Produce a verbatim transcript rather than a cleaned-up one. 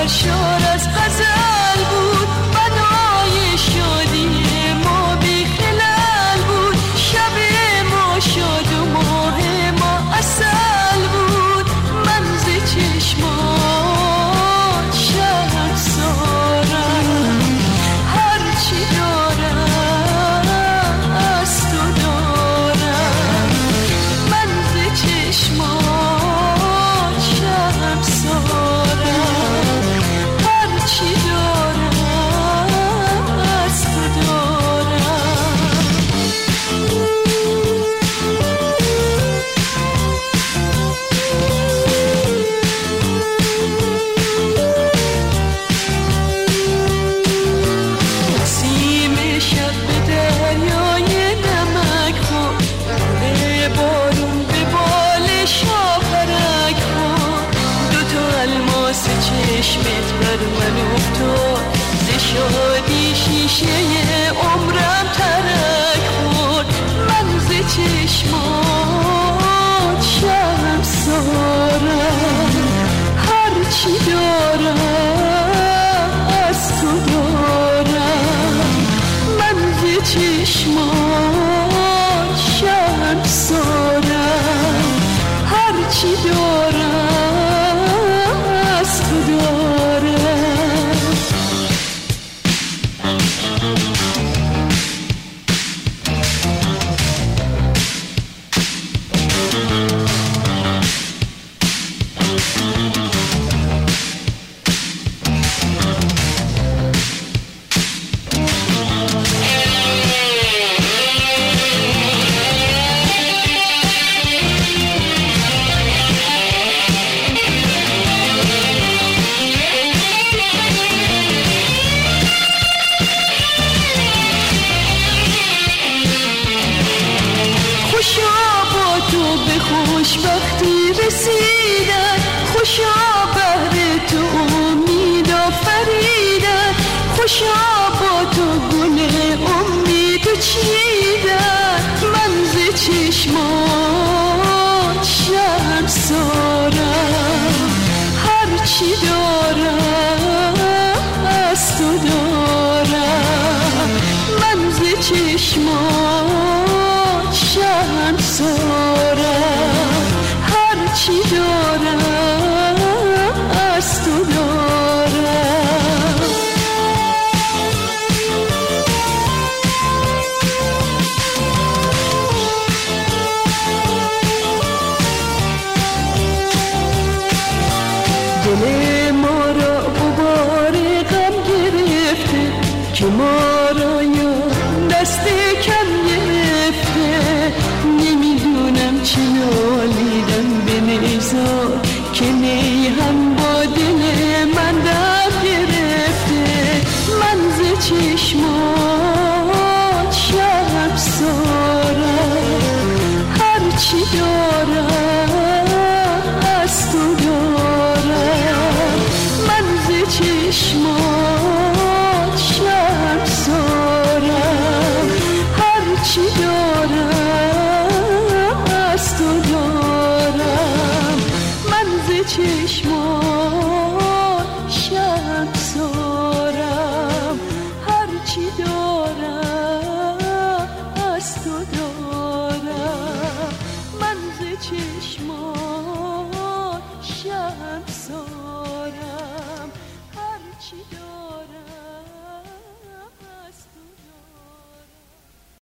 سرشار از غزل بود، بنای شادی ما بی خلل بود، شب ما شاد و ماه ما عسل بود. من ز چشمات شرمسارم، هرچی دارم از تو دارم. من ز چشمات شرمسارم، هرچی دارم از تو دارم. نسیم شب به دریای نمک خورد، بارون به بال شاپرک خورد. دوتا الماس چشمت بر من افتاد، ز شادی شیشه عمرم ترک خورد. من ز چشمات شرمسارم، هرچی دارم از تو دارم. من ز چشمات شرمسارم، هرچی دارم از تو دارم. خوشا با تو به خوشبختی رسیدن، خوشا بهر تو امید آفریدن. خوشا با تو گل امید چیدن. من ز چشمات شرمسارم، هرچی دارم از تو دارم. من ز چشمات شرمسارم، هرچی دارم از تو دارم. دل ما را غبار غم گرفته، که ما را یا دست کم گرفته. نمیدونم چی نالیدم به نیزار، که نی هم با دل من در گرفته. من ز چشمات شرمسارم، هرچی دارم از تو دارم. من ز چشمات